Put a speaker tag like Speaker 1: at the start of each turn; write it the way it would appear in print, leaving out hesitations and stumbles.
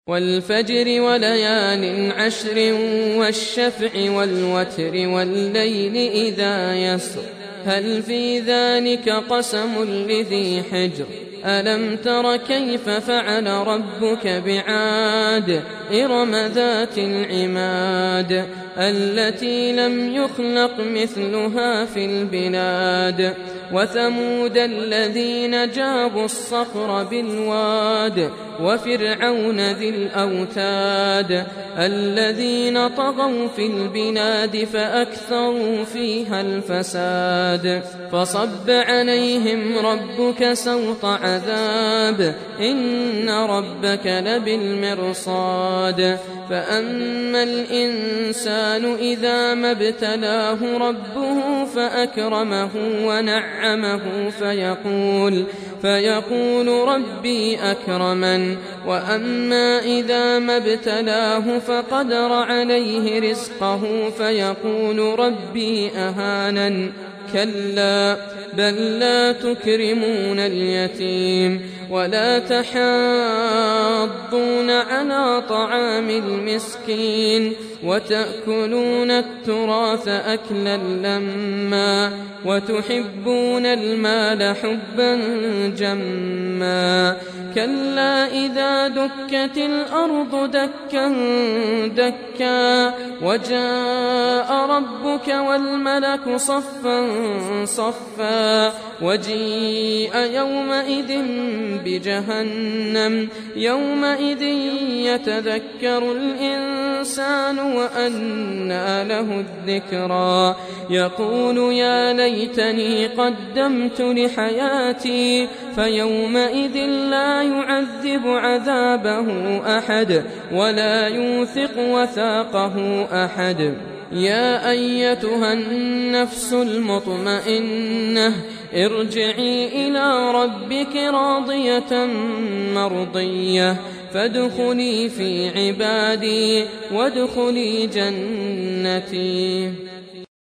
Speaker 1: والفجر وليال عشر والشفع والوتر والليل إذا يسر هل في ذلك قسم لذي حجر ألم تر كيف فعل ربك بعاد إرم ذات العماد التي لم يخلق مثلها في البلاد وثمود الذين جابوا الصخر بالواد وفرعون ذي الأوتاد الذين طغوا في البلاد فأكثروا فيها الفساد فصب عليهم ربك سوط عذاب إن ربك لبالمرصاد فأما الإنسان إذا ما ابتلاه ربه فأكرمه ونعمه فيقول ربي أكرمن وأما إذا ما ابتلاه فقدر عليه رزقه فيقول ربي أهانن كلا بل لا تكرمون اليتيم ولا تحاضون على طعام المسكين وتأكلون التراث أكلا لما وتحبون المال حبا جما كلا إذا دكت الأرض دكا دكا وجاء ربك والملك صفا صفا وجيء يومئذ بجهنم يومئذ يتذكر الإنسان وأنى له الذكرى يقول يا ليتني قدمت لحياتي فيومئذ لا يعذب عذابه أحد ولا يوثق وثاقه أحد يا أيتها النفس المطمئنة ارجعي إلى ربك راضية مرضية فادخلي في عبادي وادخلي جنتي.